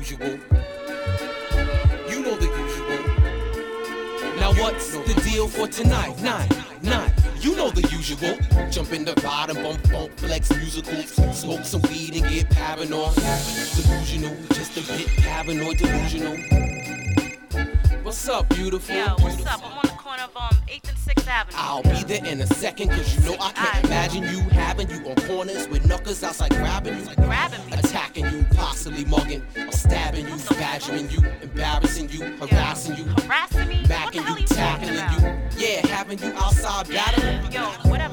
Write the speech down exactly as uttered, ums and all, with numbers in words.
usual. You know the usual. Now what's the deal for tonight? Nine, nine. You know the usual. Jump in the ride and bump, bump, flex musical. Smoke some weed and get paranoid. Delusional, just a bit paranoid, delusional. What's up, beautiful? Yo, what's up? I'm on the corner of um, eighth and sixth Avenue. I'll be there in a second, cause you know I can't imagine you having you on corners with knuckles outside grabbing you. Grabbing me. Attacking you, possibly mugging, or stabbing you, badgering you, embarrassing you, harassing you, Harassing me? What the macking hell are you, you talking tackling about? you. Yeah, having you outside battling. Yo, whatever.